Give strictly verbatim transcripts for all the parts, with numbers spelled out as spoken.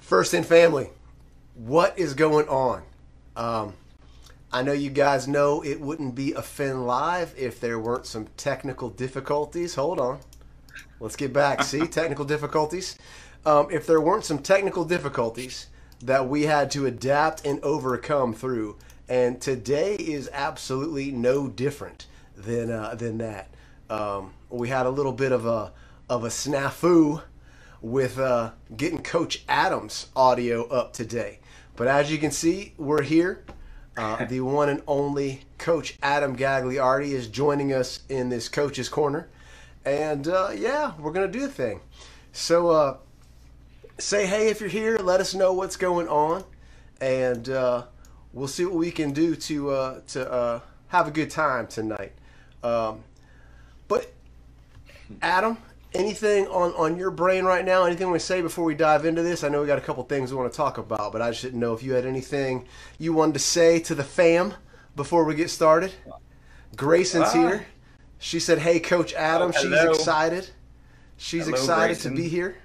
First in family, what is going on? Um, I know you guys know it wouldn't be a Finn Live if there weren't some technical difficulties. Hold on. Let's get back. See, technical difficulties. Um, if there weren't some technical difficulties that we had to adapt and overcome through, and today is absolutely no different than uh, than that. Um, we had a little bit of a of a snafu with uh, getting Coach Adams' audio up today. But as you can see, we're here. Uh, the one and only Coach Adam Gagliardi is joining us in this Coach's Corner. And, uh, yeah, we're going to do the thing. So uh, say hey if you're here. Let us know what's going on. And uh, we'll see what we can do to, uh, to uh, have a good time tonight. Um, but, Adam, anything on, on your brain right now? Anything we say before we dive into this? I know we got a couple things we want to talk about, but I just didn't know if you had anything you wanted to say to the fam before we get started. Grayson's Ah. here. She said, hey, Coach Adam. Oh, She's hello. excited. She's Hello, excited Grayson. to be here.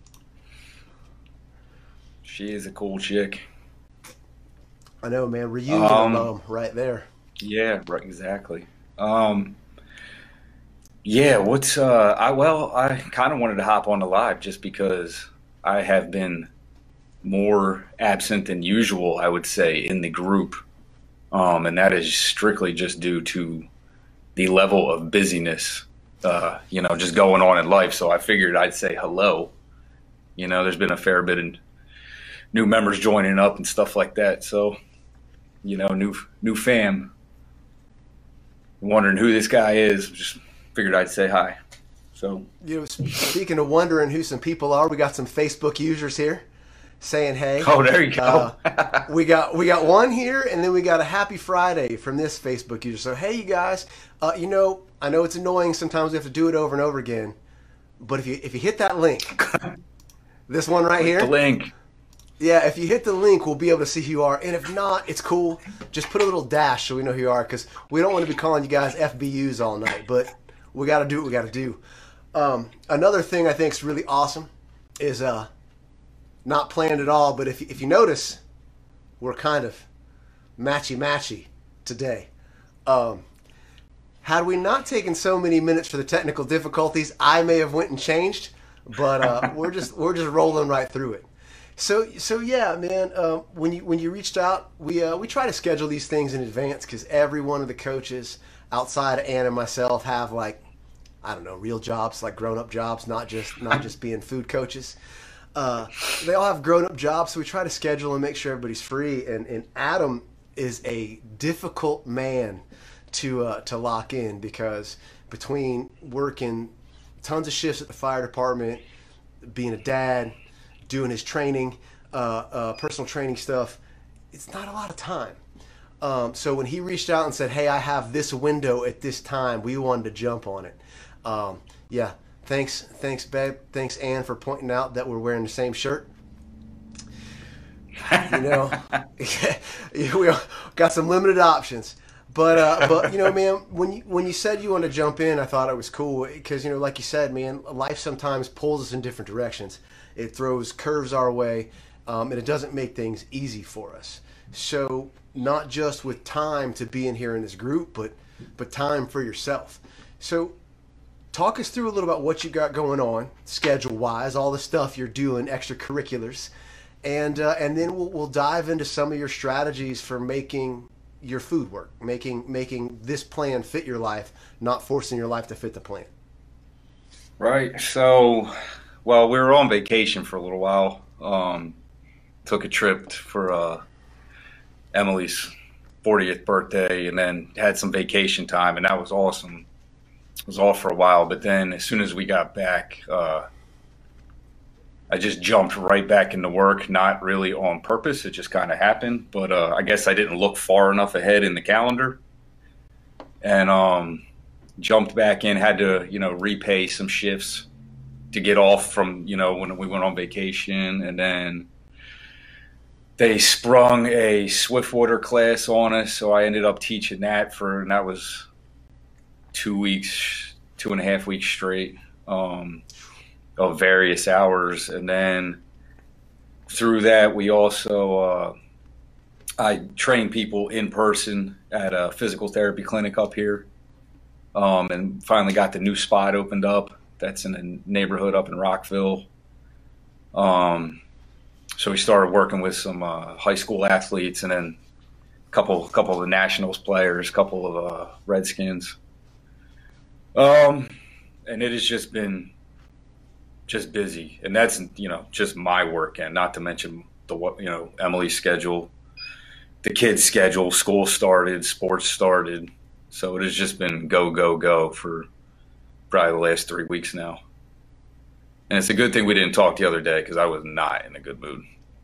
She is a cool chick. I know, man. Reunion Um, alum right there. Yeah, right, exactly. Um, yeah, what's uh I well, I kind of wanted to hop on the live just because I have been more absent than usual, I would say, in the group. Um, and that is strictly just due to the level of busyness, uh, you know, just going on in life. So I figured I'd say hello. You know, there's been a fair bit of new members joining up and stuff like that. So, you know, new new fam. Wondering who this guy is. Just figured I'd say hi. So You know, speaking of wondering who some people are, we got some Facebook users here saying hey. oh, there you go. Uh, we got we got one here, and then we got a happy Friday from this Facebook user. So hey, you guys, uh, you know I know it's annoying sometimes we have to do it over and over again, but if you if you hit that link, this one right here, The link. yeah, if you hit the link, we'll be able to see who you are. And if not, it's cool. Just put a little dash so we know who you are, because we don't want to be calling you guys F B Us all night. But we got to do what we got to do. Um, another thing I think is really awesome is uh, not planned at all. But if if you notice, we're kind of matchy matchy today. Um, had we not taken so many minutes for the technical difficulties, I may have went and changed. But uh, we're just we're just rolling right through it. So so yeah, man. Uh, when you when you reached out, we uh, we try to schedule these things in advance because every one of the coaches outside of Ann and myself have like I don't know real jobs, like grown up jobs, not just not just being food coaches. Uh, they all have grown up jobs, so we try to schedule and make sure everybody's free. And and Adam is a difficult man to uh, to lock in because between working tons of shifts at the fire department, being a dad, doing his training, uh, uh, personal training stuff, it's not a lot of time. Um, so when he reached out and said, hey, I have this window at this time, we wanted to jump on it. Um, yeah, thanks, thanks, babe. Thanks, Ann, for pointing out that we're wearing the same shirt. You know, we got some limited options. But uh, but you know, man, when you when you said you wanted to jump in, I thought it was cool because you know, like you said, man, life sometimes pulls us in different directions. It throws curves our way, um, and it doesn't make things easy for us. So not just with time to be in here in this group, but but time for yourself. So talk us through a little about what you got going on, schedule-wise, all the stuff you're doing, extracurriculars, and uh, and then we'll we'll dive into some of your strategies for making your food work, making making this plan fit your life, not forcing your life to fit the plan. Right. So, well, we were on vacation for a little while. Um, took a trip for uh, Emily's fortieth birthday, and then had some vacation time, and that was awesome. It was off for a while, but then as soon as we got back, uh, I just jumped right back into work, not really on purpose. It just kind of happened. But uh, I guess I didn't look far enough ahead in the calendar and um, jumped back in, had to, you know, repay some shifts to get off from, you know, when we went on vacation. And then they sprung a Swiftwater class on us. So I ended up teaching that for, and that was two weeks, two and a half weeks straight. Um, of various hours, and then through that, we also uh, I train people in person at a physical therapy clinic up here, um, and finally got the new spot opened up. That's in a neighborhood up in Rockville. Um, so we started working with some uh, high school athletes, and then a couple couple of the Nationals players, a couple of uh, Redskins. Um, and it has just been just busy, and that's, you know, just my work, and not to mention the, you know, Emily's schedule, the kids' schedule, school started, sports started, so it has just been go go go for probably the last three weeks now. And it's a good thing we didn't talk the other day, because I was not in a good mood.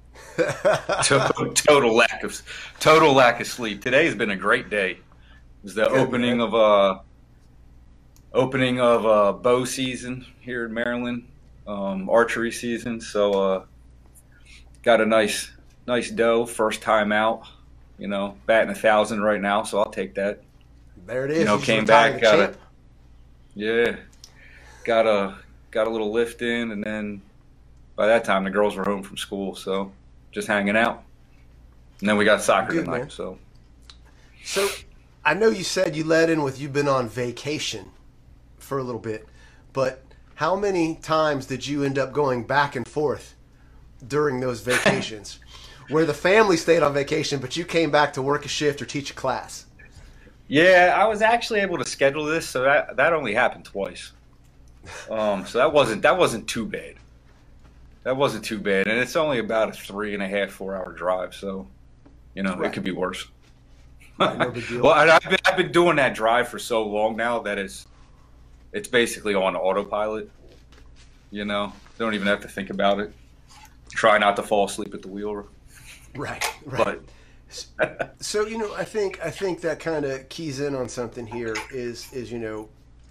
total, total lack of total lack of sleep. Today has been a great day. It was the Good, opening man. of uh opening of uh bow season here in Maryland, um, archery season. So uh, got a nice nice doe, first time out. You know, batting a thousand right now, so I'll take that. There it is. You know, You just came retired back, the got a champ. yeah, got a got a little lift in, and then by that time the girls were home from school, so just hanging out. And then we got soccer Good, man. tonight. So So I know you said you led in with you've been on vacation for a little bit, but how many times did you end up going back and forth during those vacations where the family stayed on vacation, but you came back to work a shift or teach a class? yeah, I was actually able to schedule this, so that that only happened twice. Um, so that wasn't that wasn't too bad. That wasn't too bad, and it's only about a three and a half, four hour drive, so you know it Right. could be worse. Right. No big Well, deal. and I've been, I've been doing that drive for so long now that it's it's basically on autopilot. You know, don't even have to think about it. Try not to fall asleep at the wheel, Right. Right. but So, you know, I think I think that kind of keys in on something here is is you know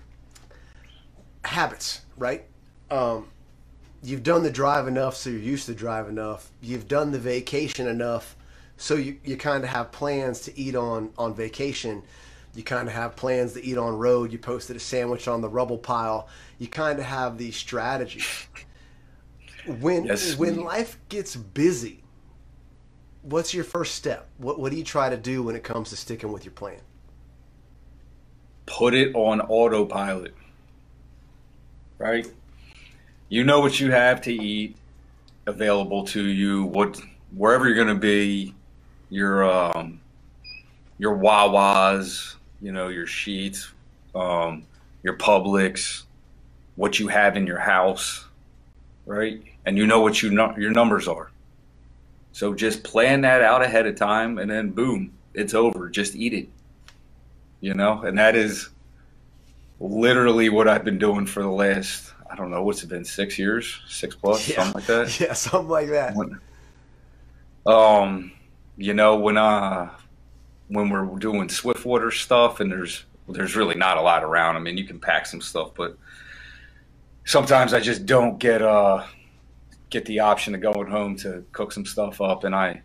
habits, right? Um, you've done the drive enough, so you're used to drive enough. You've done the vacation enough, so you, you kind of have plans to eat on on vacation. You kind of have plans to eat on road. You posted a sandwich on the rubble pile. You kind of have these strategies. When yes, when we life gets busy, what's your first step? What what do you try to do when it comes to sticking with your plan? put it on autopilot, right? You know what you have to eat available to you, what wherever you're going to be, your um, your Wawas, you know, your Sheets, um, your Publix, what you have in your house, right? And you know what you know, your numbers are. So just plan that out ahead of time, and then boom, it's over. Just eat it, you know. And that is literally what I've been doing for the last, I don't know, what's it been, six years, six plus, Yeah, something like that. yeah, something like that. When, um, you know, when uh when we're doing Swiftwater stuff, and there's there's really not a lot around. I mean, you can pack some stuff, but sometimes I just don't get uh get the option of going home to cook some stuff up, and I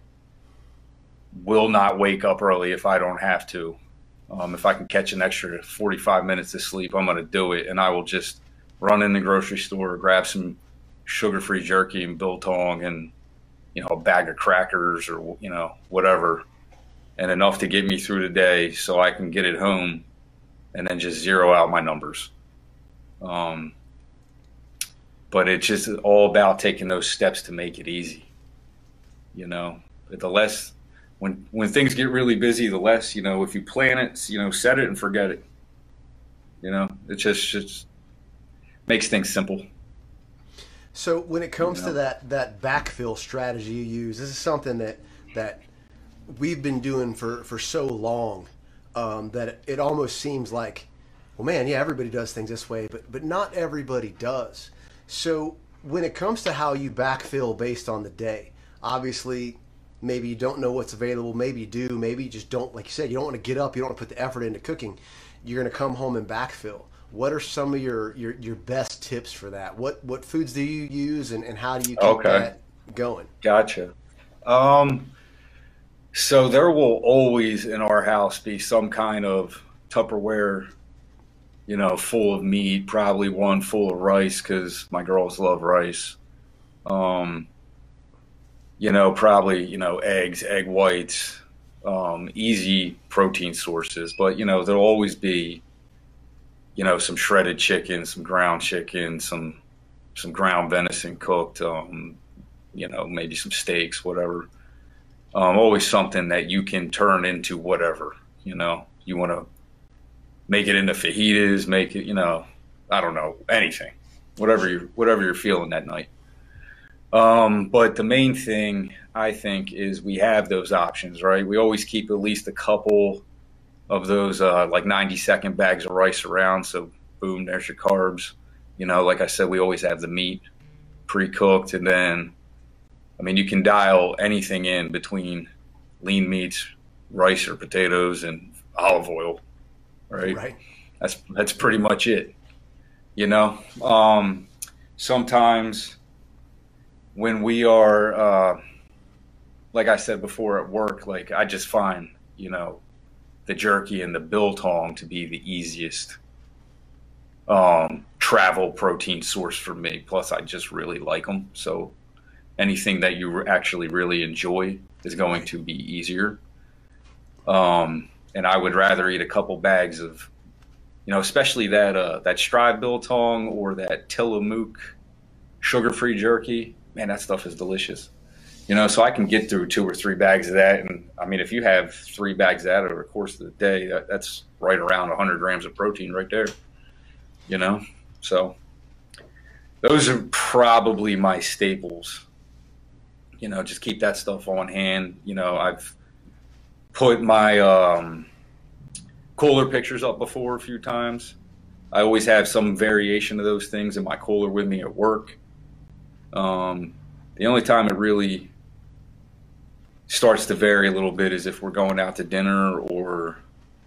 will not wake up early if I don't have to. Um, if I can catch an extra forty-five minutes of sleep, I'm going to do it, and I will just run in the grocery store, grab some sugar-free jerky and biltong, and you know, a bag of crackers or you know whatever, and enough to get me through the day, so I can get it home, and then just zero out my numbers. Um, but it's just all about taking those steps to make it easy. You know, the less when when things get really busy, the less, you know, if you plan it, you know, set it and forget it. You know, it just just makes things simple. So when it You comes to know, that that backfill strategy you use, this is something that that we've been doing for for so long, um, that it, it almost seems like, well, man, yeah, everybody does things this way, but but not everybody does. So when it comes to how you backfill based on the day, obviously, maybe you don't know what's available, maybe you do, maybe you just don't, like you said, you don't want to get up, you don't want to put the effort into cooking. You're going to come home and backfill. What are some of your, your, your best tips for that? What what foods do you use, and, and how do you keep okay, that going? gotcha. Um, so there will always in our house be some kind of Tupperware, you know, full of meat, probably one full of rice because my girls love rice. Um, you know, probably, you know, eggs, egg whites, um, easy protein sources. But, you know, there'll always be, you know, some shredded chicken, some ground chicken, some some ground venison cooked, um, you know, maybe some steaks, whatever. Um, always something that you can turn into whatever, you know. You want to make it into fajitas, make it, you know, I don't know, anything, whatever you whatever you're feeling that night. Um, but the main thing I think is we have those options, right? We always keep at least a couple of those uh, like ninety second bags of rice around. So boom, there's your carbs. You know, like I said, we always have the meat pre-cooked, and then I mean you can dial anything in between lean meats, rice or potatoes, and olive oil, right? Right. That's that's pretty much it. You know, um, sometimes when we are, uh, like I said before, at work, like I just find, you know, the jerky and the biltong to be the easiest um, travel protein source for me. Plus, I just really like them. So anything that you actually really enjoy is going to be easier. Um, and I would rather eat a couple bags of, you know, especially that uh, that Strive biltong or that Tillamook sugar-free jerky. Man, that stuff is delicious. You know, so I can get through two or three bags of that. And I mean, if you have three bags of that over the course of the day, that, that's right around one hundred grams of protein right there. You know, so those are probably my staples. You know, just keep that stuff on hand. You know, I've put my um, cooler pictures up before a few times. I always have some variation of those things in my cooler with me at work. Um, the only time it really starts to vary a little bit is if we're going out to dinner, or,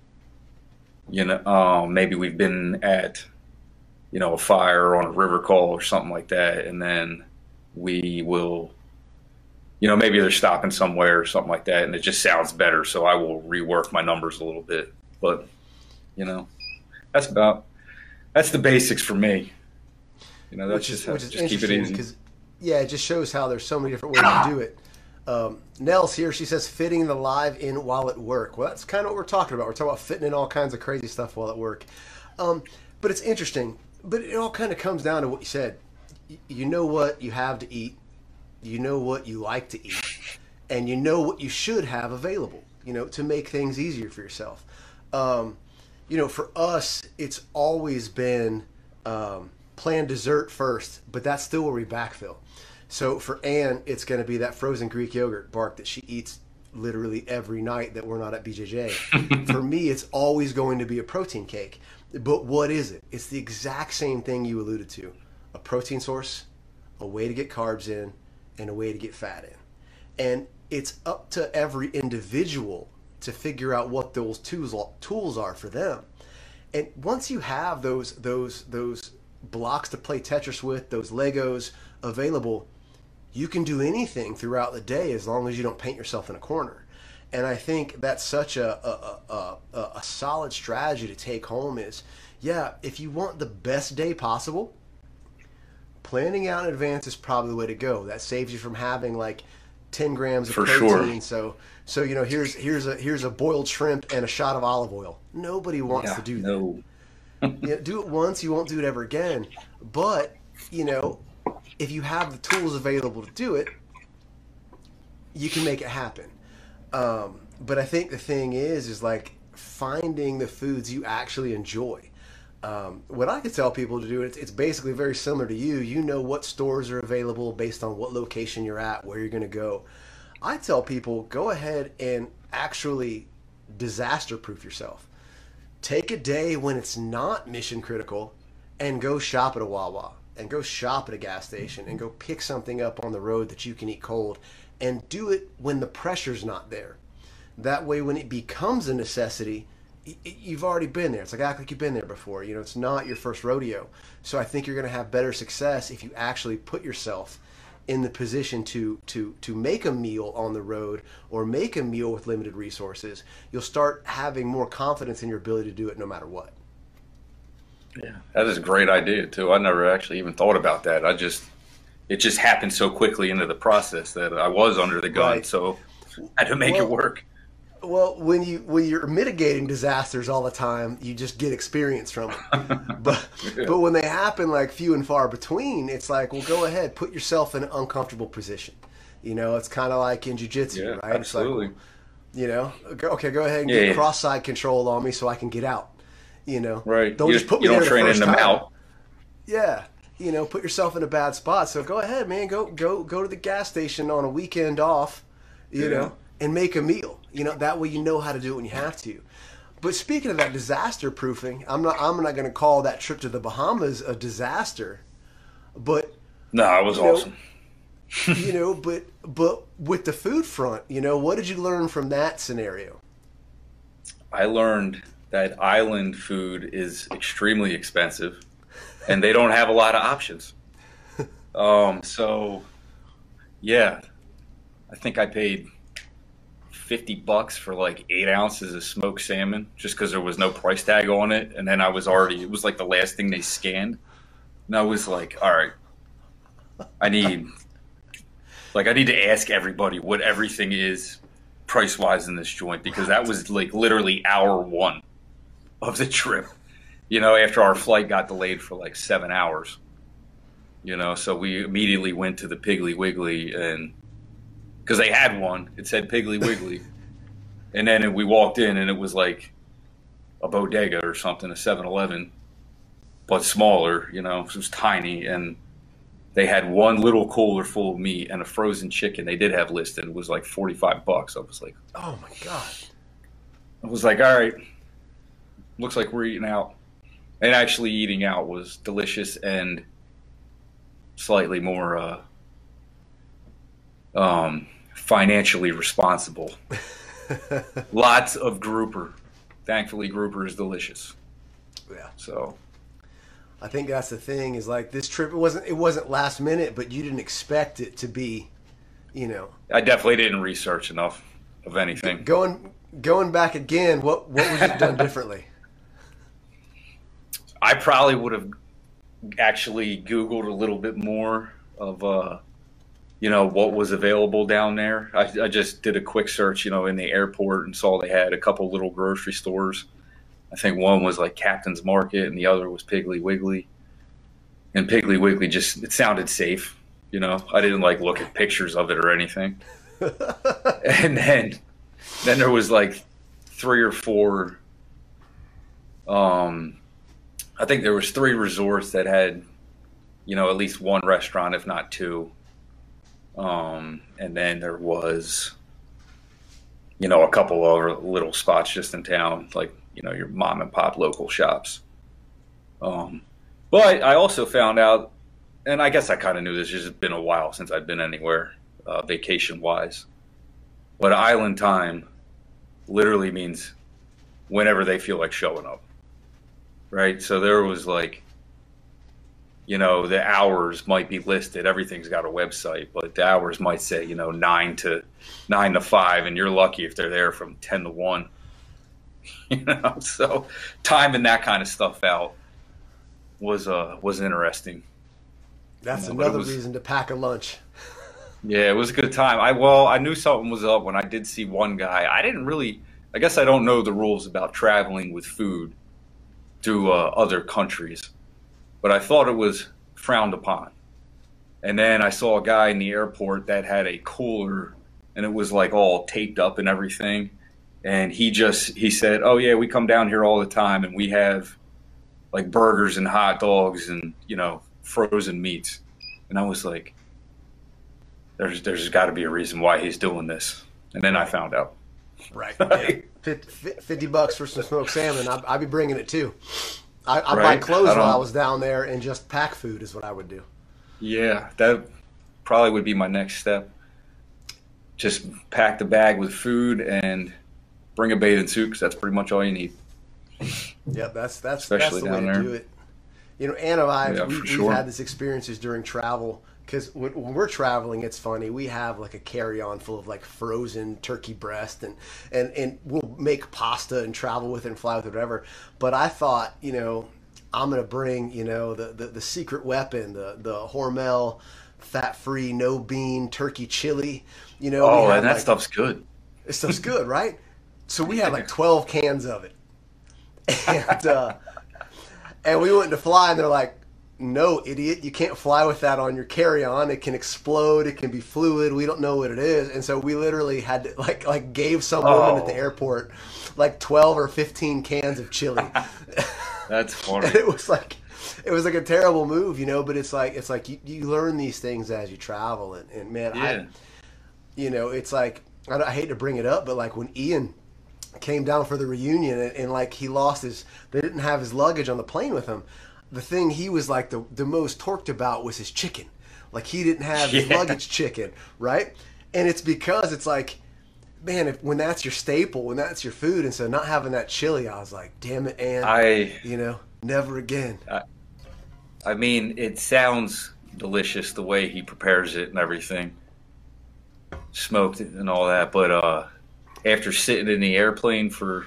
you know, um, maybe we've been at, you know, a fire on a river call or something like that. And then we will, you know, maybe they're stopping somewhere or something like that, and it just sounds better. So I will rework my numbers a little bit, but you know, that's about, that's the basics for me. You know, that's which is, just, which is just keep it interesting easy. because, yeah, it just shows how there's so many different ways to do it. Um, Nell's here. She says fitting the live in while at work. Well, that's kind of what we're talking about. We're talking about fitting in all kinds of crazy stuff while at work. Um, but it's interesting. But it all kind of comes down to what you said. Y- You know what you have to eat. You know what you like to eat. And you know what you should have available, you know, to make things easier for yourself. Um, you know, for us, it's always been um, plan dessert first, but that's still where we backfill. So for Ann, it's going to be that frozen Greek yogurt bark that she eats literally every night that we're not at B J J. For me, it's always going to be a protein cake. But what is it? It's the exact same thing you alluded to. A protein source, a way to get carbs in, and a way to get fat in. And it's up to every individual to figure out what those tools tools are for them. And once you have those those those blocks to play Tetris with, those Legos available, you can do anything throughout the day as long as you don't paint yourself in a corner. And I think that's such a a, a, a, a solid strategy to take home is, yeah, if you want the best day possible, planning out in advance is probably the way to go. That saves you from having like ten grams of For protein. sure. So so you know, here's here's a here's a boiled shrimp and a shot of olive oil. Nobody wants Yeah, to do that. no. You know, do it once, you won't do it ever again. But, you know, if you have the tools available to do it, you can make it happen. Um, but I think the thing is, is like finding the foods you actually enjoy. Um, what I could tell people to do, it's, it's basically very similar to you. You know what stores are available based on what location you're at, where you're going to go. I tell people, go ahead and actually disaster proof yourself. Take a day when it's not mission critical and go shop at a Wawa and go shop at a gas station and go pick something up on the road that you can eat cold, and do it when the pressure's not there. That way, when it becomes a necessity, you've already been there. It's like act like you've been there before. You know, it's not your first rodeo. So I think you're going to have better success if you actually put yourself in the position to to to make a meal on the road or make a meal with limited resources. You'll start having more confidence in your ability to do it no matter what. Yeah, that is a great idea too. I never actually even thought about that. I just, it just happened so quickly into the process that I was under the gun, Right. so I had to make Well, it work. well, when you when you're mitigating disasters all the time, you just get experience from it. But Yeah. but when they happen like few and far between, it's like, well, go ahead, put yourself in an uncomfortable position. You know, it's kind of like in jiu-jitsu, Yeah, right? It's like, absolutely. you know, go- okay, go ahead and Yeah, get yeah. cross-side control on me so I can get out. You know, Right. don't You, just put me you there don't the train in first them time. out. Yeah, you know, put yourself in a bad spot. So go ahead, man. Go go go to the gas station on a weekend off, you Yeah. know, and make a meal. You know, that way you know how to do it when you have to. But speaking of that disaster proofing, I'm not I'm not going to call that trip to the Bahamas a disaster, but No, it was you know, awesome. you know, but but with the food front, you know, what did you learn from that scenario? I learned that island food is extremely expensive, and they don't have a lot of options. Um, so yeah, I think I paid fifty bucks for like eight ounces of smoked salmon just because there was no price tag on it. And then I was already, it was like the last thing they scanned. And I was like, all right, I need, like, I need to ask everybody what everything is price wise in this joint because that was like literally hour one of the trip, you know, after our flight got delayed for like seven hours, you know, so we immediately went to the Piggly Wiggly and because they had one. It said Piggly Wiggly. And then we walked in and it was like a bodega or something, a seven eleven, but smaller, you know, it was tiny. And they had one little cooler full of meat and a frozen chicken they did have listed. It was like forty-five bucks. I was like, Oh my god. I was like, all right, looks like we're eating out. And actually eating out was delicious and slightly more, uh, um, financially responsible. Lots of grouper. Thankfully, grouper is delicious. Yeah. So I think that's the thing is like this trip it wasn't it wasn't last minute, but you didn't expect it to be, you know, I definitely didn't research enough of anything. going going back again. What what would you have done differently? I probably would have actually Googled a little bit more of, uh, you know, what was available down there. I, I just did a quick search, you know, in the airport and saw they had a couple little grocery stores. I think one was like Captain's Market and the other was Piggly Wiggly. And Piggly Wiggly just, it sounded safe, you know. I didn't like look at pictures of it or anything. And then, then there was like three or four, um, I think there was three resorts that had, you know, at least one restaurant, if not two. Um, and then there was, you know, a couple of little spots just in town, like, you know, your mom and pop local shops. Um, but I also found out, and I guess I kind of knew this, it's just been a while since I've been anywhere, uh, vacation wise. But island time literally means whenever they feel like showing up. Right? So there was like, you know, the hours might be listed. Everything's got a website, but the hours might say, you know, nine to nine to five, and you're lucky if they're there from ten to one. You know, so timing that kind of stuff out was uh was interesting. That's You know, but it another was- reason to pack a lunch. Yeah, it was a good time. I well, I knew something was up when I did see one guy. I didn't really. I guess I don't know the rules about traveling with food to uh, other countries, but I thought it was frowned upon. And then I saw a guy in the airport that had a cooler, and it was like all taped up and everything. And he just he said, "Oh yeah, we come down here all the time, and we have like burgers and hot dogs and you know frozen meats." And I was like, "There's there's got to be a reason why he's doing this." And then I found out. Right. Yeah. fifty, fifty bucks for some smoked salmon. I'd, I'd be bringing it too. I, I'd buy Right. clothes I while I don't- was down there and just pack food is what I would do. Yeah, that probably would be my next step. Just pack the bag with food and bring a bathing suit because that's pretty much all you need. Yep, that's that's Especially that's the way down to there. do it. You know, Anna and I, Yeah, we, for we've sure. had this experiences during travel because when, when we're traveling, it's funny. We have like a carry-on full of like frozen turkey breast, and and and we'll make pasta and travel with it and fly with it, whatever. But I thought, you know, I'm gonna bring, you know, the the, the secret weapon, the the Hormel fat-free, no bean turkey chili. You know, we Oh, had and that like stuff's good. this stuff's good, right? So we had like twelve cans of it, and uh, and we went to fly, and they're like, "No, idiot, you can't fly with that on your carry-on. It can explode. It can be fluid. We don't know what it is." And so we literally had to like like gave some woman at the Oh. airport like twelve or fifteen cans of chili. That's funny. And it was like it was like a terrible move, you know. But it's like it's like you, you learn these things as you travel, and, and man, Yeah. I, you know, it's like I, don't- I hate to bring it up, but like when Ian came down for the reunion, and, and like he lost his, they didn't have his luggage on the plane with him. The thing he was like the the most torqued about was his chicken. Like he didn't have his Yeah. luggage chicken, right? And it's because it's like, man, if, when that's your staple, when that's your food, and so not having that chili, I was like, damn it, and I you know, never again. I mean, it sounds delicious the way he prepares it and everything, smoked it and all that. But uh, after sitting in the airplane for,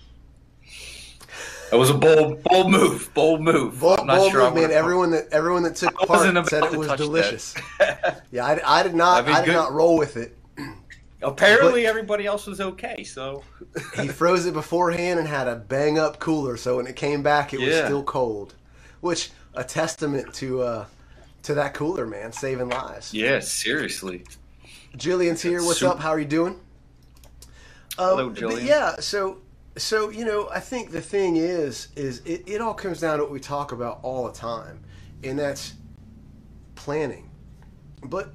it was a bold, bold move, bold move. Bold, I'm not bold sure I move, man. would've- Everyone that everyone that took I part wasn't about said it to was touch that. delicious. Yeah, I, I did not. I mean, I did good- not roll with it. Apparently, everybody else was okay. So He froze it beforehand and had a bang up cooler, so when it came back, it was Yeah. still cold. Which a testament to uh, to that cooler, man, saving lives. yeah, seriously. Jillian's here. What's Super- up? How are you doing? Um, Hello, but Jillian. yeah, so so you know, I think the thing is, is it, it all comes down to what we talk about all the time, and that's planning. But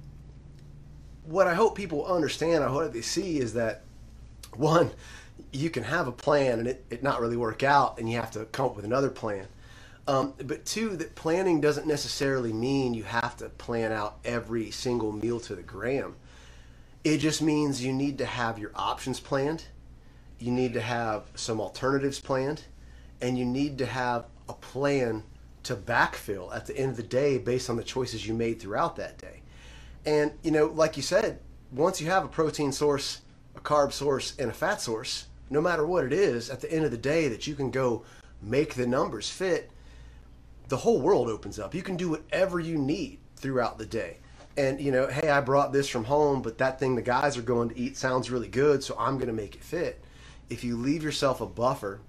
what I hope people understand, I hope they see, is that one, you can have a plan and it, it not really work out, and you have to come up with another plan. Um, but two, that planning doesn't necessarily mean you have to plan out every single meal to the gram. It just means you need to have your options planned, you need to have some alternatives planned, and you need to have a plan to backfill at the end of the day based on the choices you made throughout that day. And, you know, like you said, once you have a protein source, a carb source, and a fat source, no matter what it is, at the end of the day that you can go make the numbers fit, the whole world opens up. You can do whatever you need throughout the day. And, you know, hey, I brought this from home, but that thing the guys are going to eat sounds really good, so I'm going to make it fit. If you leave yourself a buffer,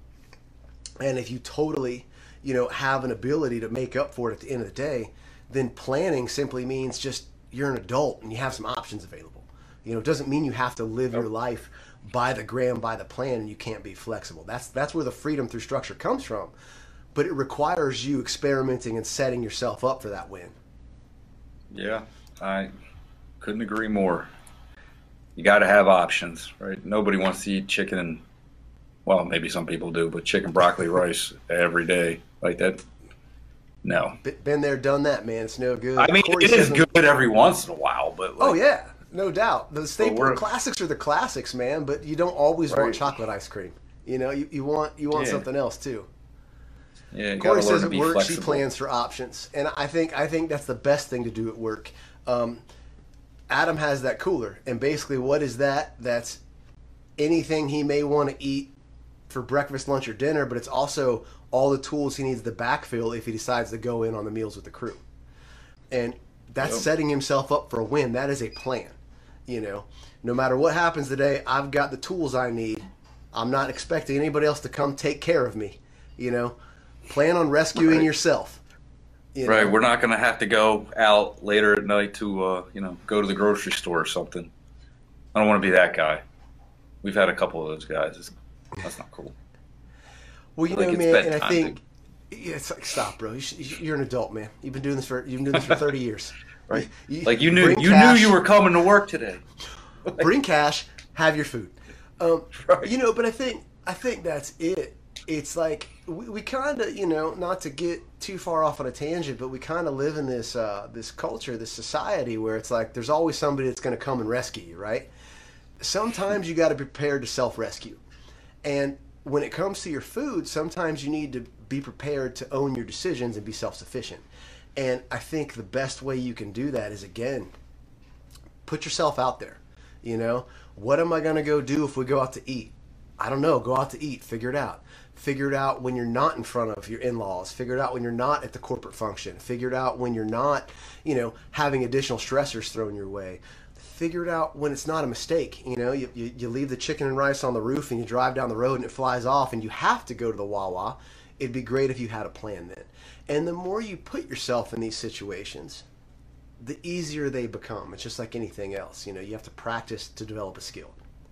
and if you totally, you know, have an ability to make up for it at the end of the day, then planning simply means just you're an adult and you have some options available. You know, it doesn't mean you have to live your life by the gram, by the plan, and you can't be flexible. That's that's where the freedom through structure comes from. But it requires you experimenting and setting yourself up for that win. Yeah, I couldn't agree more. You got to have options, right? Nobody wants to eat chicken and, well, maybe some people do, but chicken, broccoli, rice every day like that. No. B- Been there, done that, man. It's no good. I mean, Corey it is says- good every once in a while, but like, Oh yeah, no doubt. The staple we're- classics are the classics, man. But you don't always want Right. chocolate ice cream. You know, you, you want you want Yeah. something else too. yeah, you Corey got to learn says to at be work she flexible. plans for options, and I think I think that's the best thing to do at work. Um, Adam has that cooler, and basically, what is that? That's anything he may want to eat for breakfast, lunch, or dinner, but it's also all the tools he needs to backfill if he decides to go in on the meals with the crew. And that's Yep. setting himself up for a win. That is a plan. You know, no matter what happens today, I've got the tools I need. I'm not expecting anybody else to come take care of me. You know, plan on rescuing Right. yourself. You Right, know? we're not going to have to go out later at night to, uh, you know, go to the grocery store or something. I don't want to be that guy. We've had a couple of those guys. It's, that's not cool. Well, you I think know, it's man, and I bedtime, think yeah, it's like stop, bro. You should, you're an adult, man. You've been doing this for you've been doing this for thirty years, Right. You- Like you knew, bring you cash, knew you were coming to work today. bring cash, have your food. Um, Right. You know, but I think I think that's it. It's like we, we kind of, you know, not to get too far off on a tangent, but we kind of live in this uh, this culture, this society where it's like there's always somebody that's going to come and rescue you, right? Sometimes you got to be prepared to self-rescue, and when it comes to your food, sometimes you need to be prepared to own your decisions and be self-sufficient. And I think the best way you can do that is, again, put yourself out there. You know, what am I going to go do if we go out to eat? I don't know. Go out to eat. Figure it out. Figure it out when you're not in front of your in-laws. Figure it out when you're not at the corporate function. Figure it out when you're not, you know, having additional stressors thrown your way. Figure it out when it's not a mistake. You know, you, you, you leave the chicken and rice on the roof and you drive down the road and it flies off and you have to go to the Wawa. It'd be great if you had a plan then. And the more you put yourself in these situations, the easier they become. It's just like anything else. You know, you have to practice to develop a skill.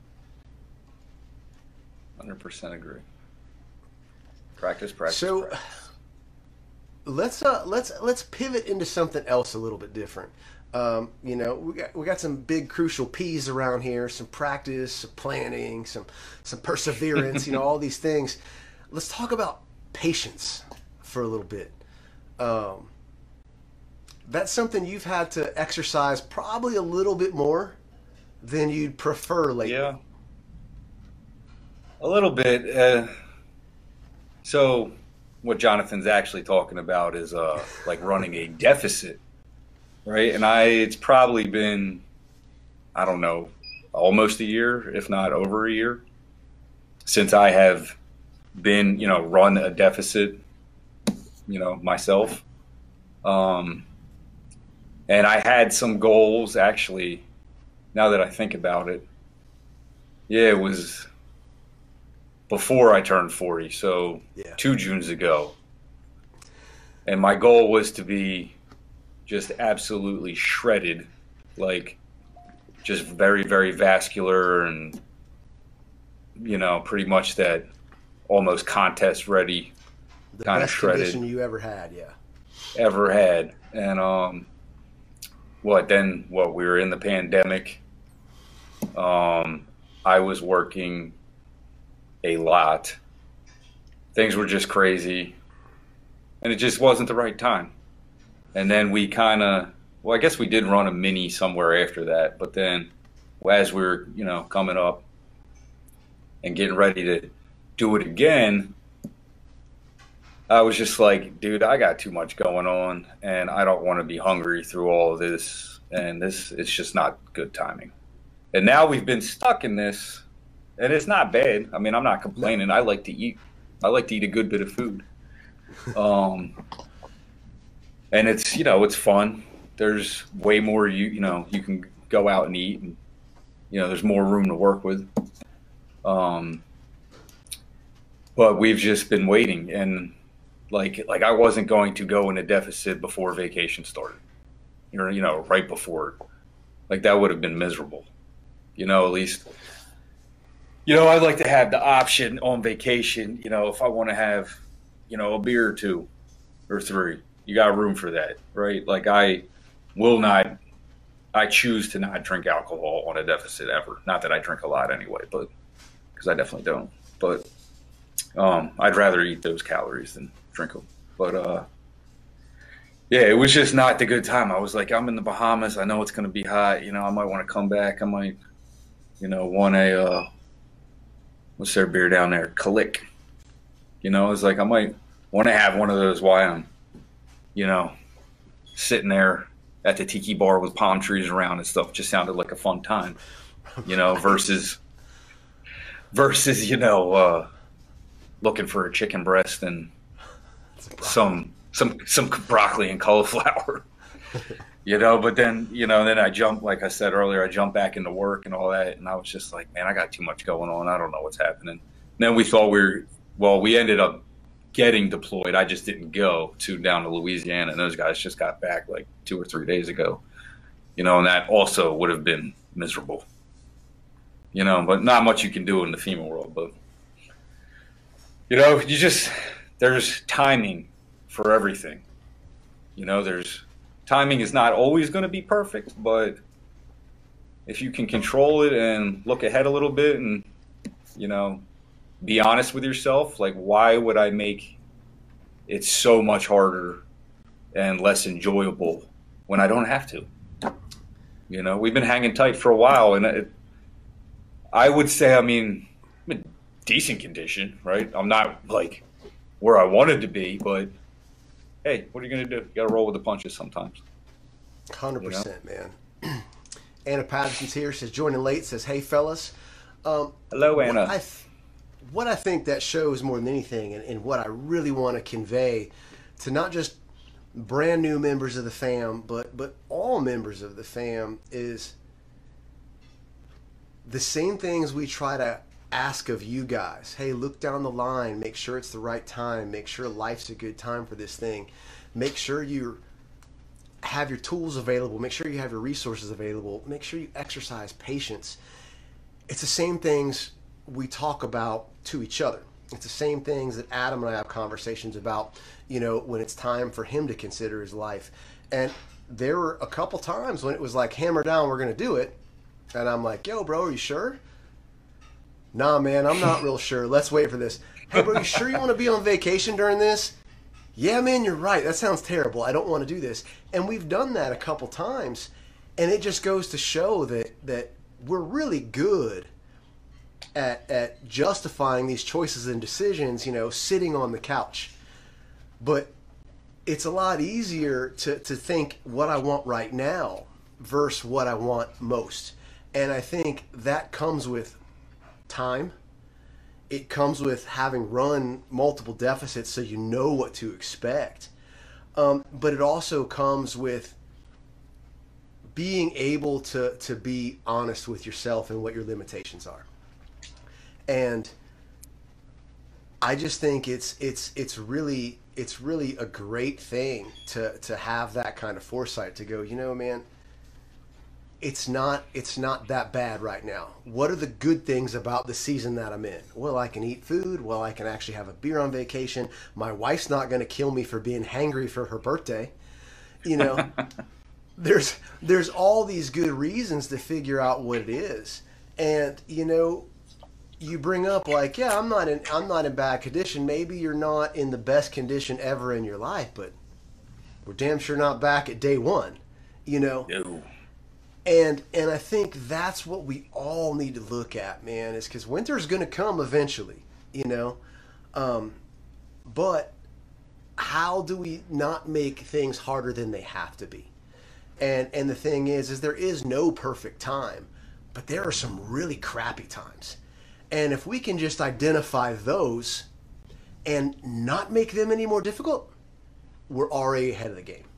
one hundred percent agree. Practice, practice, so practice. let's uh let's let's pivot into something else a little bit different. Um, you know, we got we got some big crucial P's around here, some practice, some planning, some some perseverance, you know, all these things. Let's talk about patience for a little bit. Um, that's something you've had to exercise probably a little bit more than you'd prefer lately. Yeah. A little bit. Uh, so what Jonathan's actually talking about is uh, like running a deficit, right? And I, it's probably been, I don't know, almost a year, if not over a year, since I have been, you know, run a deficit, you know, myself. Um, and I had some goals actually, now that I think about it. Yeah, it was before I turned forty, so Yeah. two Junes ago. And my goal was to be just absolutely shredded, like just very, very vascular and, you know, pretty much that almost contest ready The kind of best shredded condition you ever had, yeah. ever had. And um, what then? What we were in the pandemic. Um, I was working a lot. Things were just crazy, and it just wasn't the right time. And then we kind of, well, I guess we did run a mini somewhere after that. But then, as we were, you know, coming up and getting ready to do it again, I was just like, dude, I got too much going on, and I don't want to be hungry through all of this. And this, it's just not good timing. And now we've been stuck in this. And it's not bad. I mean, I'm not complaining. I like to eat. I like to eat a good bit of food. Um, and it's, you know, it's fun. There's way more, you you know, you can go out and eat. And, you know, there's more room to work with. Um, but we've just been waiting. And, like, like I wasn't going to go in a deficit before vacation started. Or, you know, right before. Like, that would have been miserable. You know, at least... You know, I'd like to have the option on vacation, you know, if I want to have, you know, a beer or two or three, you got room for that, right? Like I will not, I choose to not drink alcohol on a deficit ever. Not that I drink a lot anyway, but because I definitely don't. But um, I'd rather eat those calories than drink them. But uh, yeah, it was just not the good time. I was like, I'm in the Bahamas. I know it's going to be hot. You know, I might want to come back. I might, you know, want a, uh, what's their beer down there? Kalik. You know, it's like I might want to have one of those while I'm, you know, sitting there at the tiki bar with palm trees around and stuff. Just sounded like a fun time, you know, versus, versus, you know, uh, looking for a chicken breast and some, some, some broccoli and cauliflower, you know, but then, you know, then I jumped, like I said earlier, I jumped back into work and all that. And I was just like, man, I got too much going on. I don't know what's happening. And then we thought we were, well, we ended up getting deployed. I just didn't go to down to Louisiana. And those guys just got back like two or three days ago, you know, and that also would have been miserable, you know, but not much you can do in the FEMA world. But, you know, you just, there's timing for everything. You know, there's, timing is not always going to be perfect, but if you can control it and look ahead a little bit and, you know, be honest with yourself, like, why would I make it so much harder and less enjoyable when I don't have to? You know, we've been hanging tight for a while, and it, I would say, I mean, I'm in decent condition, right? I'm not, like, where I wanted to be, but hey, what are you going to do? You got to roll with the punches sometimes. one hundred percent, you know? Man. Anna Patterson's here. Says, joining late. Says, hey, fellas. Um, Hello, Anna. What I, th- what I think that shows more than anything, and, and what I really want to convey to not just brand new members of the fam, but but all members of the fam, is the same things we try to ask of you guys. Hey, look down the line, make sure it's the right time, make sure life's a good time for this thing, make sure you have your tools available, make sure you have your resources available, make sure you exercise patience. It's the same things we talk about to each other. It's the same things that Adam and I have conversations about, you know, when it's time for him to consider his life. And there were a couple times when it was like, hammer down, we're going to do it. And I'm like, yo, bro, are you sure? Nah, man, I'm not real sure. Let's wait for this. Hey, bro, you sure you want to be on vacation during this? Yeah, man, you're right. That sounds terrible. I don't want to do this. And we've done that a couple times. And it just goes to show that, that we're really good at, at justifying these choices and decisions, you know, sitting on the couch. But it's a lot easier to, to think what I want right now versus what I want most. And I think that comes with time. It comes with having run multiple deficits so you know what to expect. Um, but it also comes with being able to, to be honest with yourself and what your limitations are. And I just think it's it's it's really it's really a great thing to to have that kind of foresight, to go, you know, man, it's not it's not that bad right now. What are the good things about the season that I'm in? Well, I can eat food. Well, I can actually have a beer on vacation. My wife's not going to kill me for being hangry for her birthday. You know, there's there's all these good reasons to figure out what it is. And, you know, you bring up like, yeah, I'm not in I'm not in bad condition. Maybe you're not in the best condition ever in your life, but we're damn sure not back at day one, you know. No. And and I think that's what we all need to look at, man, is because winter's going to come eventually, you know. Um, but how do we not make things harder than they have to be? And and the thing is, is there is no perfect time, but there are some really crappy times. And if we can just identify those and not make them any more difficult, we're already ahead of the game.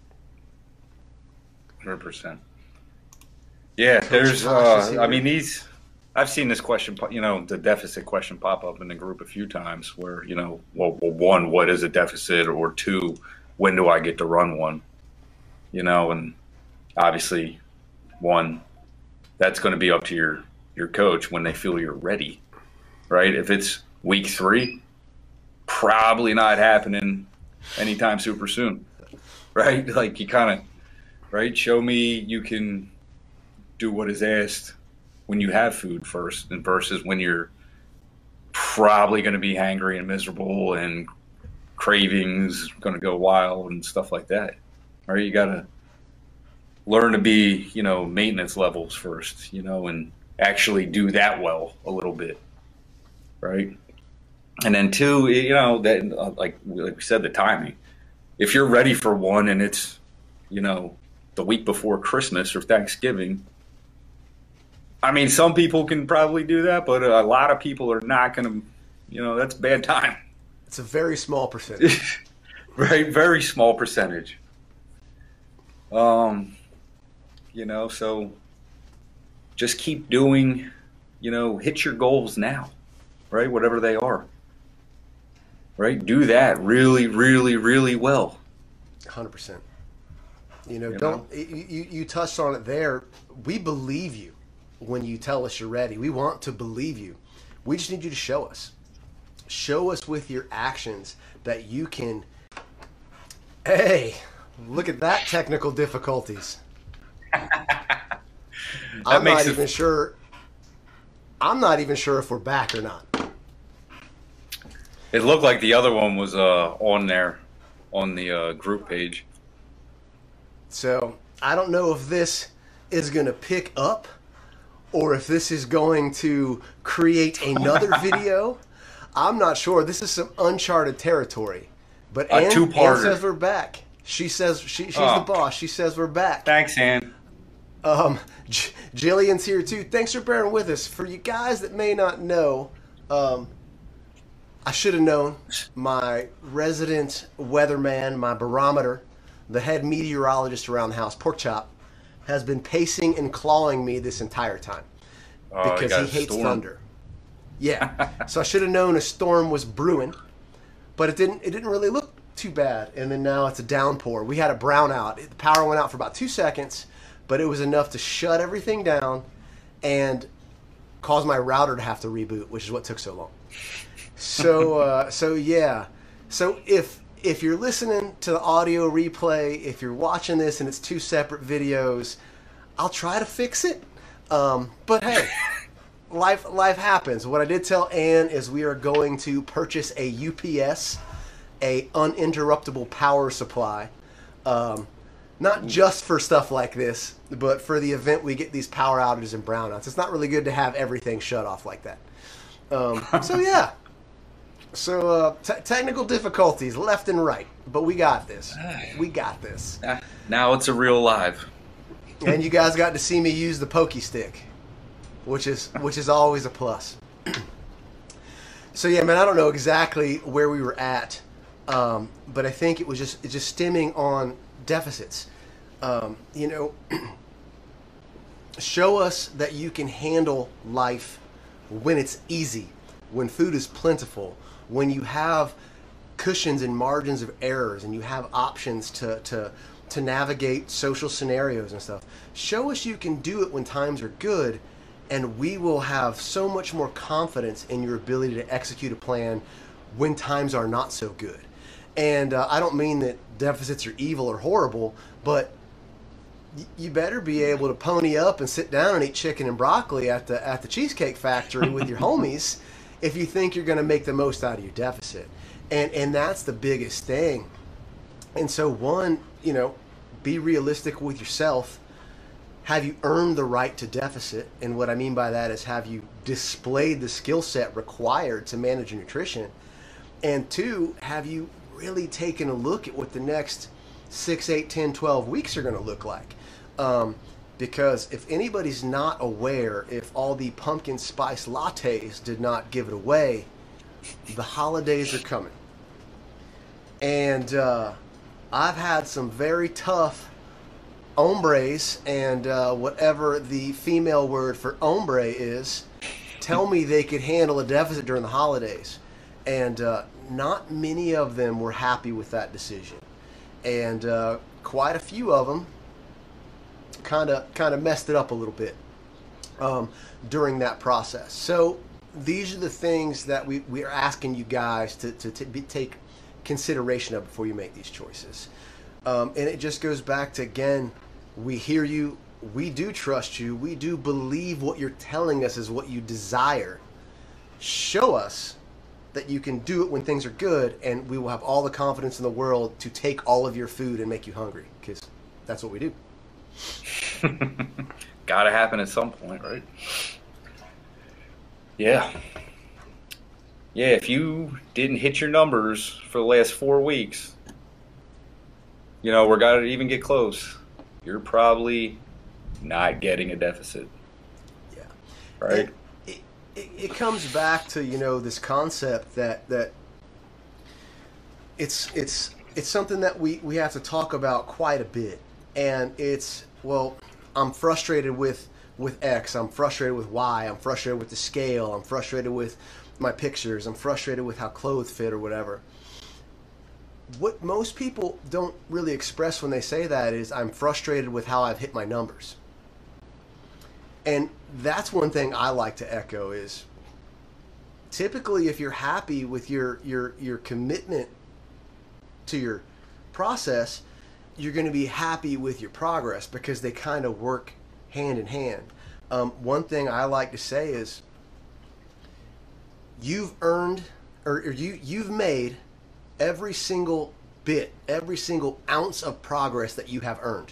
one hundred percent. Yeah, there's, uh, I mean, these, I've seen this question, you know, the deficit question pop up in the group a few times where, you know, well, well, one, what is a deficit? Or two, when do I get to run one? You know, and obviously, one, that's going to be up to your, your coach when they feel you're ready, right? If it's week three, probably not happening anytime super soon, right? Like you kind of, right? Show me you can do what is asked when you have food first, and versus when you're probably going to be hangry and miserable and cravings going to go wild and stuff like that. Right? You got to learn to be, you know, maintenance levels first, you know, and actually do that well a little bit. Right? And then two, you know, that like, like we said, the timing. If you're ready for one and it's, you know, the week before Christmas or Thanksgiving, I mean, some people can probably do that, but a lot of people are not going to, you know, that's bad time. It's a very small percentage. Right, very small percentage. Um, you know, so just keep doing, you know, hit your goals now, right? Whatever they are. Right? Do that really, really, really well. one hundred percent. You know, You don't know? you, you touched on it there. We believe you when you tell us you're ready. We want to believe you. We just need you to show us. Show us with your actions that you can. Hey, look at that technical difficulties. I'm makes not it- even sure. I'm not even sure if we're back or not. It looked like the other one was uh, on there, on the uh, group page. So I don't know if this is going to pick up or if this is going to create another video. I'm not sure. This is some uncharted territory. But A Ann, Ann two-parter. says we're back. She says she, she's Oh. the boss. She says we're back. Thanks, Ann. Um, J- Jillian's here too. Thanks for bearing with us. For you guys that may not know, um, I should have known. My resident weatherman, my barometer, the head meteorologist around the house, Pork Chop, has been pacing and clawing me this entire time Oh, you because got he a hates storm. thunder. Yeah, so I should have known a storm was brewing, but it didn't. It didn't really look too bad. And then now it's a downpour. We had a brownout. The power went out for about two seconds, but it was enough to shut everything down and cause my router to have to reboot, which is what took so long. So, uh, so yeah. So if if you're listening to the audio replay, if you're watching this and it's two separate videos, I'll try to fix it. Um, but hey, life life happens. What I did tell Ann is we are going to purchase a U P S, a uninterruptible power supply. Um, not just for stuff like this, but for the event we get these power outages and brownouts. It's not really good to have everything shut off like that. Um, so yeah. So uh, t- technical difficulties left and right, but we got this. We got this. Ah, Now it's a real live. And you guys got to see me use the pokey stick, which is which is always a plus. So yeah, man, I don't know exactly where we were at, um, but I think it was just it's just stemming on deficits. Um, you know, show us that you can handle life when it's easy, when food is plentiful, when you have cushions and margins of errors, and you have options to to to navigate social scenarios and stuff. Show us you can do it when times are good, and we will have so much more confidence in your ability to execute a plan when times are not so good. And uh, I don't mean that deficits are evil or horrible, but y- you better be able to pony up and sit down and eat chicken and broccoli at the at the Cheesecake Factory with your homies if you think you're going to make the most out of your deficit. And and that's the biggest thing. And so one, you know, be realistic with yourself. Have you earned the right to deficit? And what I mean by that is, have you displayed the skill set required to manage your nutrition? And two, have you really taken a look at what the next six, eight, ten, twelve weeks are going to look like? Um, because if anybody's not aware, if all the pumpkin spice lattes did not give it away, the holidays are coming. And uh, I've had some very tough hombres, and uh, whatever the female word for hombre is, tell me they could handle a deficit during the holidays. And uh, not many of them were happy with that decision. And uh, quite a few of them kind of kind of messed it up a little bit um, during that process. So these are the things that we, we are asking you guys to, to, to be, take consideration of before you make these choices. Um, and it just goes back to, again, we hear you, we do trust you, we do believe what you're telling us is what you desire. Show us that you can do it when things are good, and we will have all the confidence in the world to take all of your food and make you hungry, because that's what we do. Gotta happen at some point, right? Yeah. Yeah, if you didn't hit your numbers for the last four weeks, you know, we're gotta even get close. You're probably not getting a deficit. Yeah. Right? And it, it, it comes back to, you know, this concept that that it's it's it's something that we, we have to talk about quite a bit. And it's, well, I'm frustrated with with X, I'm frustrated with Y, I'm frustrated with the scale, I'm frustrated with my pictures, I'm frustrated with how clothes fit or whatever. What most people don't really express when they say that is, I'm frustrated with how I've hit my numbers. And that's one thing I like to echo is, typically if you're happy with your your your commitment to your process, you're going to be happy with your progress, because they kind of work hand in hand. Um, one thing I like to say is, you've earned, or, or you you've made every single bit, every single ounce of progress that you have earned.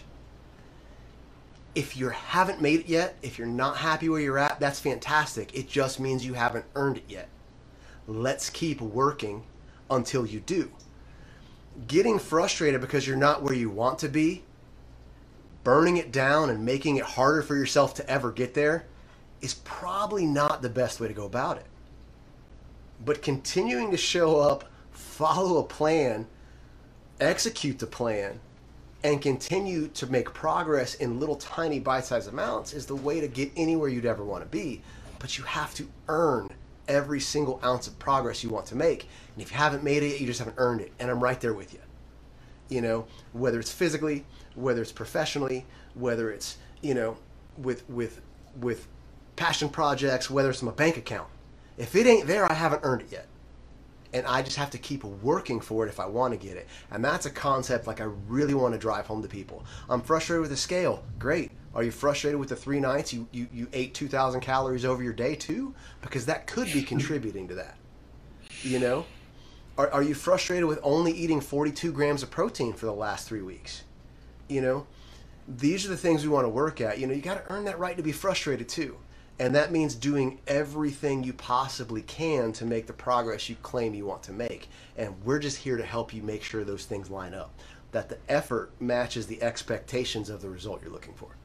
If you haven't made it yet, if you're not happy where you're at, that's fantastic. It just means you haven't earned it yet. Let's keep working until you do. Getting frustrated because you're not where you want to be, burning it down and making it harder for yourself to ever get there, is probably not the best way to go about it. but continuing to show up, follow a plan, execute the plan, and continue to make progress in little tiny bite-sized amounts is the way to get anywhere you'd ever want to be. But you have to earn every single ounce of progress you want to make. And if you haven't made it yet, you just haven't earned it. And I'm right there with you. You know, whether it's physically, whether it's professionally, whether it's, you know, with with with passion projects, whether it's my bank account. If it ain't there, I haven't earned it yet. And I just have to keep working for it if I want to get it. And that's a concept like I really want to drive home to people. I'm frustrated with the scale. Great. Are you frustrated with the three nights you, you, you ate two thousand calories over your day too? Because that could be contributing to that. You know? Are, are you frustrated with only eating forty-two grams of protein for the last three weeks? You know? These are the things we want to work at. You know, you got to earn that right to be frustrated too. And that means doing everything you possibly can to make the progress you claim you want to make. And we're just here to help you make sure those things line up, that the effort matches the expectations of the result you're looking for.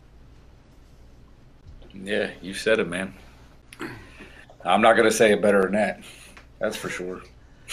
Yeah, you said it, man. I'm not going to say it better than that. That's for sure.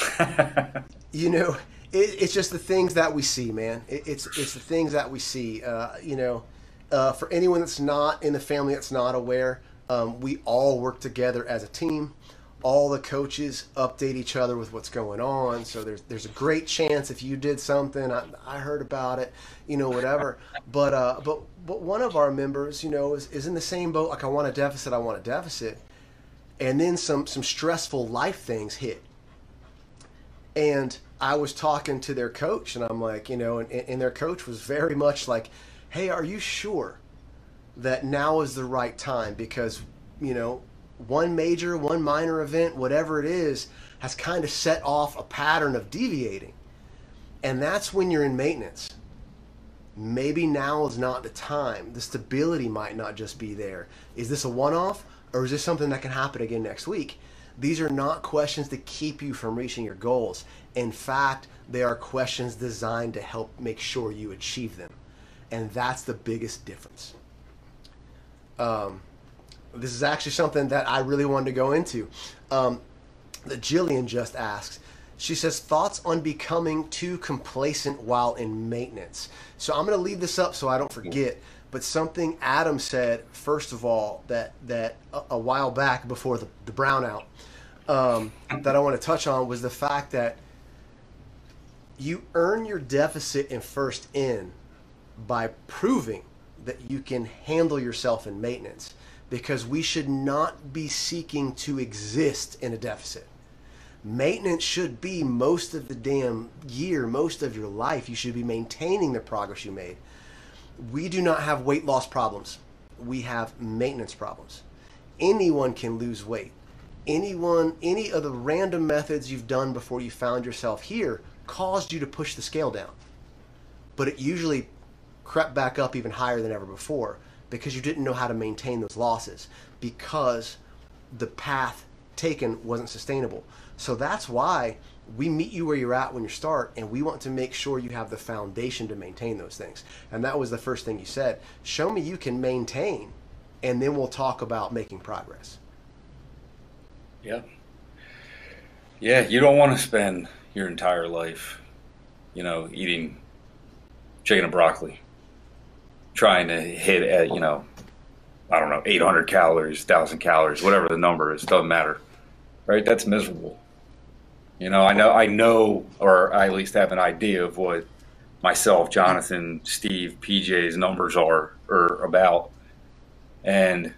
You know, it, it's just the things that we see, man. It, it's it's the things that we see. Uh, you know, uh, for anyone that's not in the family that's not aware, um, we all work together as a team. All the coaches update each other with what's going on. So there's there's a great chance if you did something, I, I heard about it, you know, whatever. But uh, but but one of our members, you know, is, is in the same boat. Like, I want a deficit, I want a deficit, and then some some stressful life things hit. And I was talking to their coach, and I'm like, you know, and, and their coach was very much like, hey, are you sure that now is the right time? Because, you know, one major, one minor event, whatever it is, has kind of set off a pattern of deviating. And that's when you're in maintenance. Maybe now is not the time. The stability might not just be there. Is this a one-off, or is this something that can happen again next week? These are not questions to keep you from reaching your goals. In fact, they are questions designed to help make sure you achieve them. And that's the biggest difference. Um, this is actually something that I really wanted to go into. Um, that Jillian just asks. She says, thoughts on becoming too complacent while in maintenance. So I'm going to leave this up so I don't forget. But something Adam said, first of all, that that a, a while back before the, the brownout, um, that I want to touch on was the fact that you earn your deficit in first in by proving that you can handle yourself in maintenance, because we should not be seeking to exist in a deficit. Maintenance should be most of the damn year, most of your life. You should be maintaining the progress you made. We do not have weight loss problems. We have maintenance problems. Anyone can lose weight. Anyone, any of the random methods you've done before you found yourself here caused you to push the scale down. But it usually crept back up even higher than ever before because you didn't know how to maintain those losses, because the path taken wasn't sustainable. So that's why we meet you where you're at when you start, and we want to make sure you have the foundation to maintain those things. And that was the first thing you said. Show me you can maintain, and then we'll talk about making progress. Yeah. Yeah, you don't want to spend your entire life, you know, eating chicken and broccoli, trying to hit at, you know, I don't know, eight hundred calories, one thousand calories, whatever the number is, doesn't matter, right? That's miserable. You know, I know, I know, or I at least have an idea of what myself, Jonathan, Steve, P J's numbers are, or about. And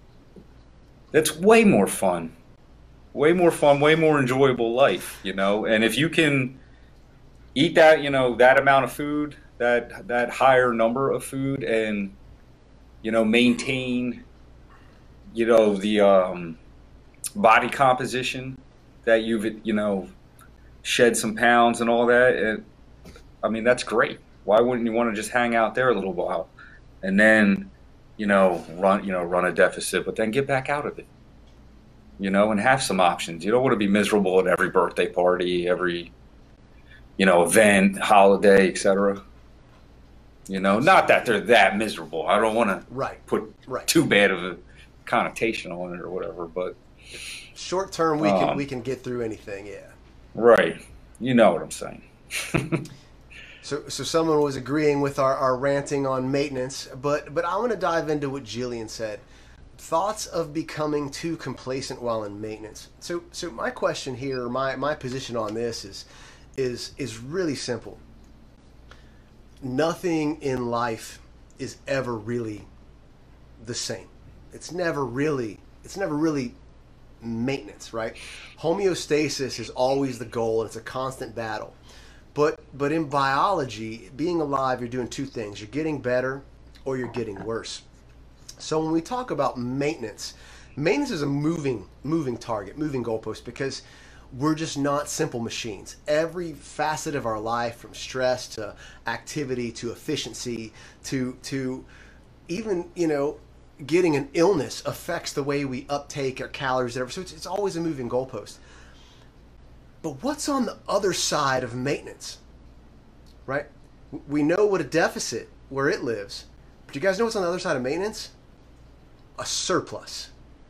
it's way more fun, way more fun, way more enjoyable life, you know? And if you can eat that, you know, that amount of food, that, that higher number of food, and, you know, maintain, you know, the um, body composition that you've, you know, shed some pounds and all that. It, I mean, that's great. Why wouldn't you want to just hang out there a little while and then, you know, run, you know, run a deficit, but then get back out of it, you know, and have some options. You don't want to be miserable at every birthday party, every, you know, event, holiday, et cetera. You know, not that they're that miserable. I don't want to right. put right. too bad of a connotation on it or whatever, but Short term, we can Um, we can get through anything. Yeah. right. You know what I'm saying. So, so someone was agreeing with our, our ranting on maintenance, but but I want to dive into what Jillian said. Thoughts of becoming too complacent while in maintenance. So, so my question here, my my position on this is is is really simple. Nothing in life is ever really the same. It's never really it's never really maintenance, right? Homeostasis is always the goal, and it's a constant battle. But but in biology, being alive, you're doing two things. You're getting better or you're getting worse. So when we talk about maintenance, maintenance is a moving moving target, moving goalpost, because we're just not simple machines. Every facet of our life, from stress to activity to efficiency to to even, you know, getting an illness affects the way we uptake our calories. So it's, it's always a moving goalpost. But what's on the other side of maintenance, right? We know what a deficit, where it lives. But do you guys know what's on the other side of maintenance? A surplus.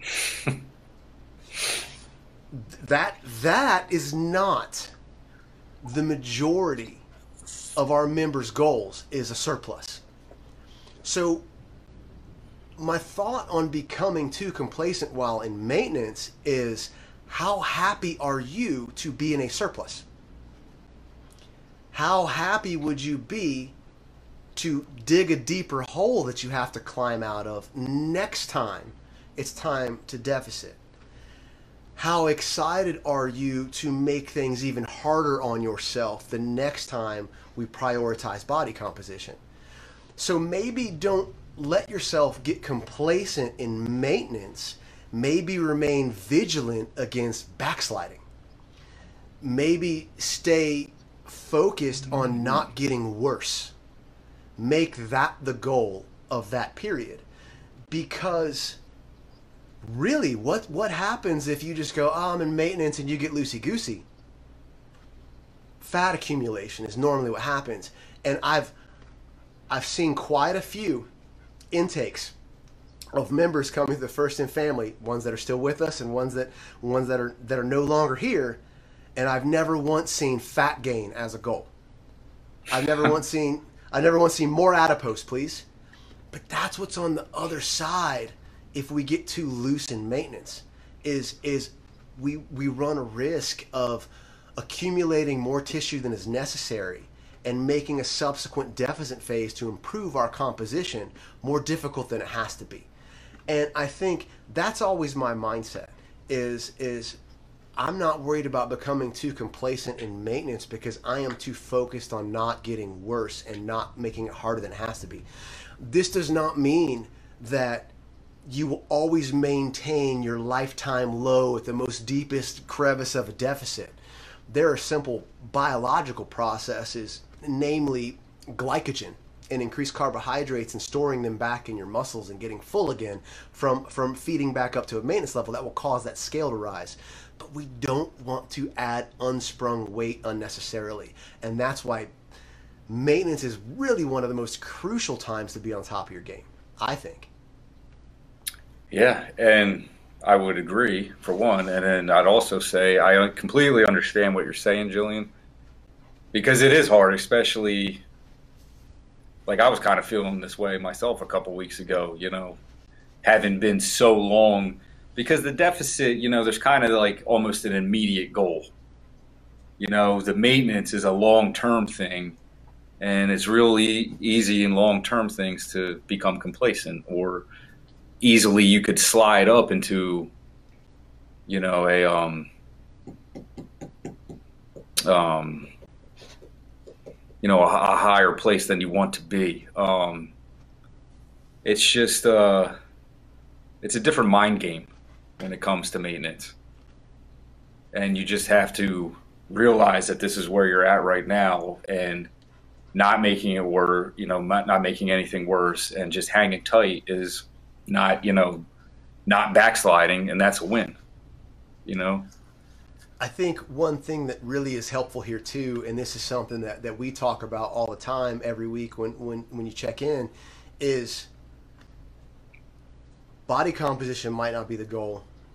that that is not the majority of our members' goals, is a surplus. So my thought on becoming too complacent while in maintenance is, how happy are you to be in a surplus? How happy would you be to dig a deeper hole that you have to climb out of next time it's time to deficit? How excited are you to make things even harder on yourself the next time we prioritize body composition? So maybe don't let yourself get complacent in maintenance. Maybe remain vigilant against backsliding. Maybe stay focused on not getting worse. Make that the goal of that period. Because really, what, what happens if you just go, oh, I'm in maintenance, and you get loosey-goosey? Fat accumulation is normally what happens. And I've I've seen quite a few intakes of members coming to the First in Family, ones that are still with us and ones that ones that are that are no longer here, and I've never once seen fat gain as a goal. I've never once seen I've never once seen more adipose, please. But that's what's on the other side if we get too loose in maintenance, is is we we run a risk of accumulating more tissue than is necessary and making a subsequent deficit phase to improve our composition more difficult than it has to be. And I think that's always my mindset, is is I'm not worried about becoming too complacent in maintenance, because I am too focused on not getting worse and not making it harder than it has to be. This does not mean that you will always maintain your lifetime low at the most deepest crevice of a deficit. There are simple biological processes, namely glycogen and increased carbohydrates, and storing them back in your muscles and getting full again from, from feeding back up to a maintenance level, that will cause that scale to rise. But we don't want to add unsprung weight unnecessarily. And that's why maintenance is really one of the most crucial times to be on top of your game, I think. Yeah, and I would agree, for one. And then I'd also say I completely understand what you're saying, Jillian, because it is hard, especially, like, I was kind of feeling this way myself a couple weeks ago, you know, having been so long, because the deficit, you know, there's kind of like almost an immediate goal. You know, the maintenance is a long-term thing, and it's really easy in long-term things to become complacent, or easily you could slide up into, you know, a, um, um, you know, a, a higher place than you want to be. Um, it's just, uh, it's a different mind game when it comes to maintenance. And you just have to realize that this is where you're at right now, and not making it worse, you know, not, not making anything worse, and just hanging tight is not, you know, not backsliding, and that's a win, you know? I think one thing that really is helpful here too, and this is something that, that we talk about all the time every week when, when, when you check in, is body composition might not be the goal.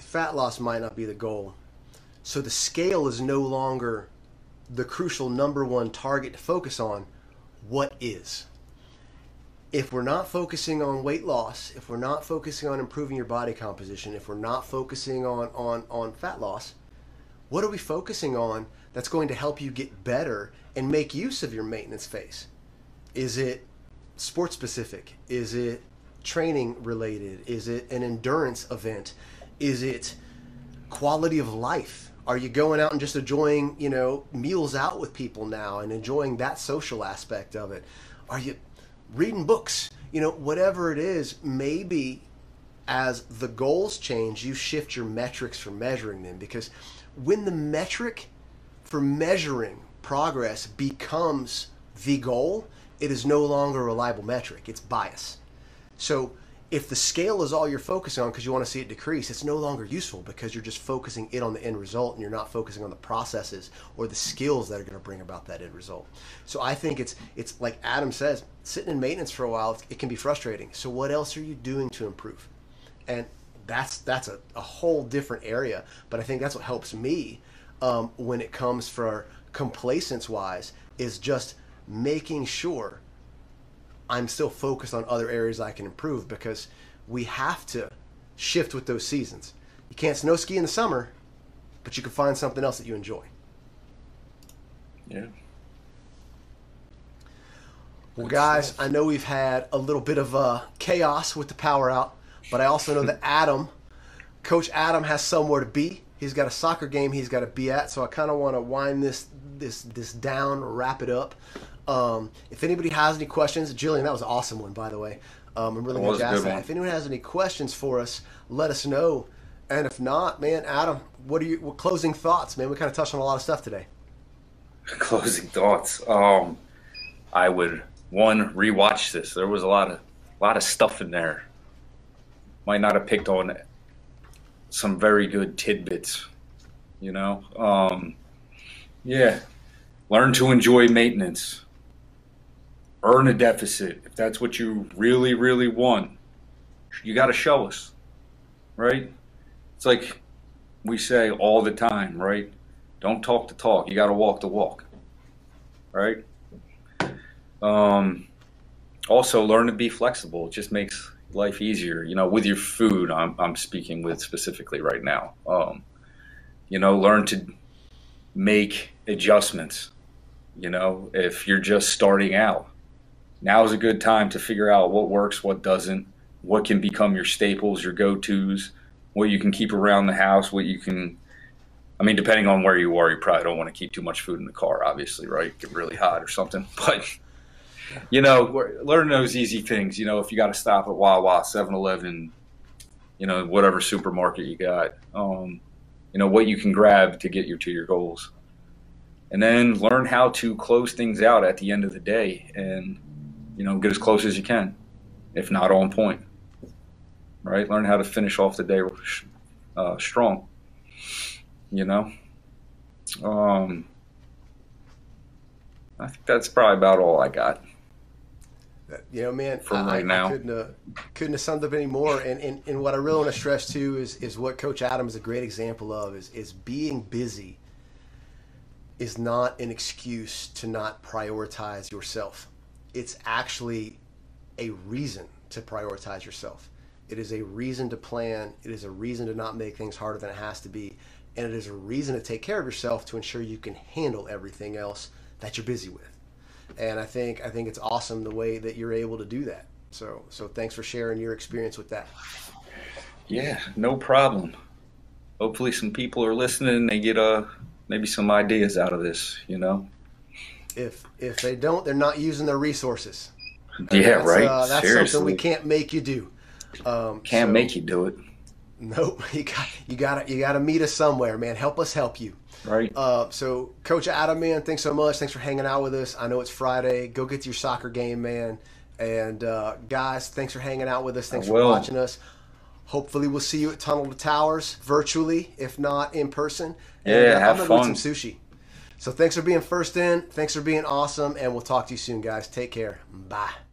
fat loss might not be the goal. So the scale is no longer the crucial number one target to focus on. What is? If we're not focusing on weight loss, if we're not focusing on improving your body composition, if we're not focusing on, on, on fat loss, what are we focusing on that's going to help you get better and make use of your maintenance phase? Is it sports specific? Is it training related? Is it an endurance event? Is it quality of life? Are you going out and just enjoying, you know, meals out with people now and enjoying that social aspect of it? Are you reading books? You know, whatever it is, maybe as the goals change, you shift your metrics for measuring them, because when the metric for measuring progress becomes the goal, it is no longer a reliable metric. It's bias. So if the scale is all you're focusing on because you want to see it decrease, it's no longer useful because you're just focusing it on the end result and you're not focusing on the processes or the skills that are going to bring about that end result. So I think it's it's like Adam says, sitting in maintenance for a while, it can be frustrating. So what else are you doing to improve? And that's that's a, a whole different area. But I think that's what helps me um, when it comes for complacence-wise, is just making sure I'm still focused on other areas I can improve, because we have to shift with those seasons. You can't snow ski in the summer, but you can find something else that you enjoy. Yeah. Well, guys, I know we've had a little bit of uh, chaos with the power out, but I also know that Adam, Coach Adam, has somewhere to be. He's got a soccer game he's got to be at, so I kind of want to wind this this this down, wrap it up. Um, if anybody has any questions, Jillian, that was an awesome one, by the way. Um, I'm really glad you asked that. If anyone has any questions for us, let us know. And if not, man, Adam, what are your what closing thoughts, man? We kind of touched on a lot of stuff today. Closing thoughts. Um, I would one rewatch this. There was a lot of a lot of stuff in there. Might not have picked on some very good tidbits, you know. Um, yeah, learn to enjoy maintenance. Earn a deficit. If that's what you really, really want, you got to show us, right? It's like we say all the time, right? Don't talk the talk. You got to walk the walk, right? Um, also, learn to be flexible. It just makes life easier. You know, with your food, I'm I'm speaking with specifically right now. Um, you know, learn to make adjustments. You know, if you're just starting out, now is a good time to figure out what works, what doesn't, what can become your staples, your go-tos, what you can keep around the house, what you can, I mean, depending on where you are, you probably don't want to keep too much food in the car, obviously, right? Get really hot or something. But, you know, learn those easy things. You know, if you got to stop at Wawa, seven eleven, you know, whatever supermarket you got, um, you know, what you can grab to get you to your goals. And then learn how to close things out at the end of the day and, you know, get as close as you can, if not on point, right? Learn how to finish off the day uh, strong, you know. Um, I think that's probably about all I got. You know, man, for I, right now. I couldn't, have, couldn't have summed up any more. And, and, and what I really want to stress, too, is, is what Coach Adam is a great example of, is, is being busy is not an excuse to not prioritize yourself. It's actually a reason to prioritize yourself. It is a reason to plan. It is a reason to not make things harder than it has to be. And it is a reason to take care of yourself to ensure you can handle everything else that you're busy with. And I think I think it's awesome the way that you're able to do that. So so thanks for sharing your experience with that. Yeah, no problem. Hopefully some people are listening and they get uh, maybe some ideas out of this, you know? If if they don't, they're not using their resources. Yeah, that's, right. Uh, that's Seriously. something we can't make you do. Um, Can't so, make you do it. Nope. You got you got you got to meet us somewhere, man. Help us help you. Right. Uh, so, Coach Adam, man, thanks so much. Thanks for hanging out with us. I know it's Friday. Go get to your soccer game, man. And uh, guys, thanks for hanging out with us. Thanks I for will. watching us. Hopefully, we'll see you at Tunnel to Towers virtually, if not in person. Yeah, and, uh, have I'm gonna fun. eat some sushi. So, thanks for being first in. Thanks for being awesome, and we'll talk to you soon, guys. Take care. Bye.